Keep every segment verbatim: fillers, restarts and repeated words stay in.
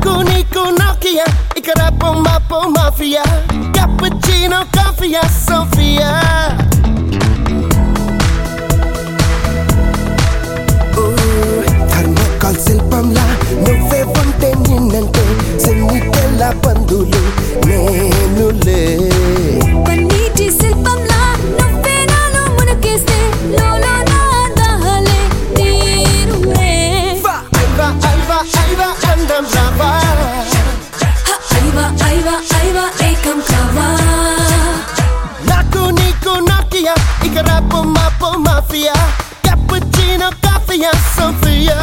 నాకు నీకు నోకియా ఇక రాపో మాపో మాఫియా క్యాపుచినో కాఫియా సోఫియా థర్మోకాల్ శిల్పంలా నువ్వే ఉంటే నిన్నంటే సెన్నికెళ్ళ బంధువులు నేనులే పన్నీటి శిల్పంలా నువ్వే నాలో మునకేస్తే లోలో నా దాహలే తీరులే ఐవా ఐవా ఐవా అందం రావా ఐవా ఐవా ఐవా ఏకం కావా నాకు నీకు నోకియా ఇక రాపో మాపో మాఫియా క్యాపుచినో కాఫియా సోఫియా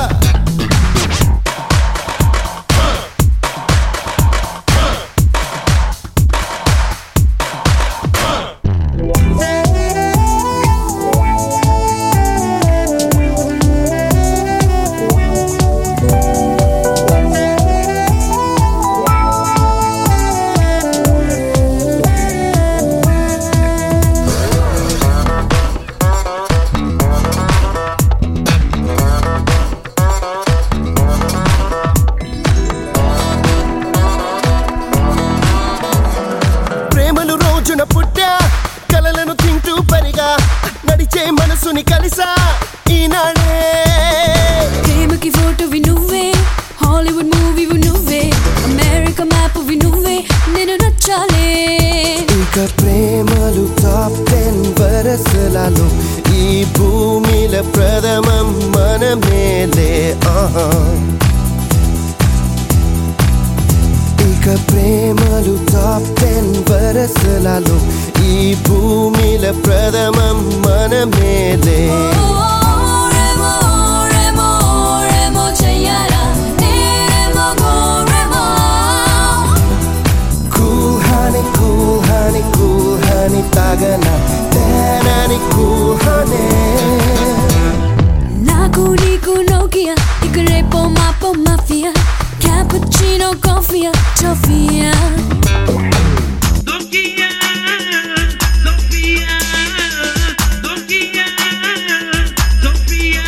పుట్టా కలలను తింటూ పరిగా నడిచే మనసుని కలిసా ఈనాడే ప్రేమకి ఫోటోవి నువ్వే హాలీవుడ్ మూవీవి నువ్వే అమెరికా మ్యాప్వి నువ్వే నేను నచ్చాలే ఇక ప్రేమలు టాప్ టెన్ వరసలలో ఈ భూమిల ప్రథమం మనమేలే ఆహా ఇక ప్రేమలు టాప్ టెన్ వరసలలో ఈ భూమిల ప్రథమం మనమేలే కూహాని కూహాని కూహాని తాగన తేనాని కూహానే నాకు నీకు నోకియా ఇక రేపో మాపో మాఫియా క్యాపుచినో కాఫియా టోఫియా Sofia, Sofia, Sofia, Sofia.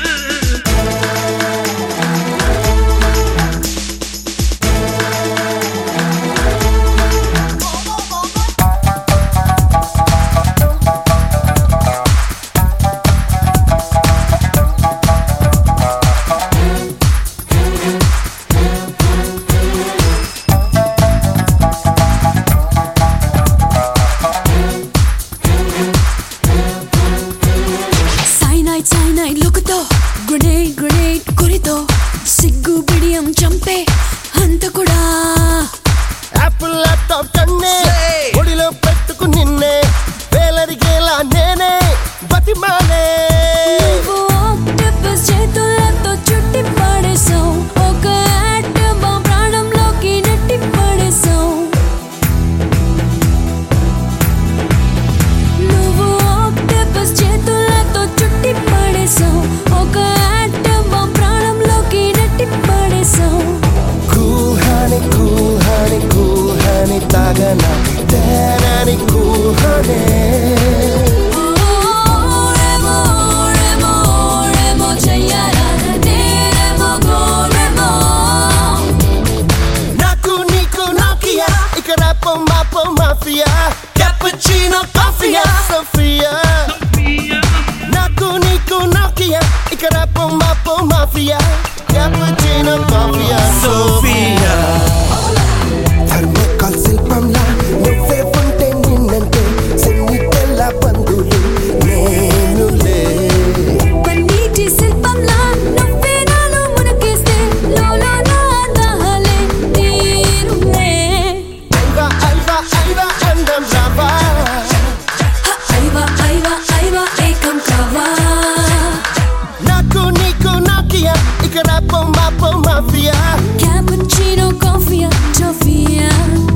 Cyanide lookతో గ్రెనేడ్ గ్రెనేడ్ కొరితో సిగ్గు బిడియం చంపే అంత కూడా యాపిల్ ల్యాప్టాప్ కన్నే ఒడిలో పెట్టుకు నిన్నే వేలరిగేలా నేనే బతిమాలే నువ్వు ఆక్టోపస్ చేతులతో చుట్టి పడేసావు ఒక ఆటం బాంబ్ ప్రాణంలోకి నెట్టి పడేసావు నువ్వు ఆక్టోపస్ చేతులతో చుట్టి పడేసావు ఒక ఆటం బాంబ్ ప్రాణంలోకి నెట్టి పడేసావు కూహాని కూహాని కూహాని తాగన తేనాని కూహానే నాకు నీకు నోకియా ఇక రాపో మాపో మాఫియా క్యాపుచినో కాఫియా సోఫియా నాకు నీకు నోకియా ఇక రాపో మాపో మాఫియా క్యాపుచినో కాఫియా సోఫియా థర్మోకాల్ శిల్పంలా నువ్వే ఉంటే నిన్నంటే సెన్నికెళ్ళ బంధువులు నేనులే పన్నీటి శిల్పంలా నువ్వే నాలో మునకేస్తే లోలో నా దాహలే తీరులే ఐవా ఐవా ఐవా అందం రావా ఐవా ఐవా ఐవా ఏకం కావా నాకు నీకు నోకియా ఇక రాపో మాపో మాఫియా క్యాపుచినో కాఫియా టోఫియా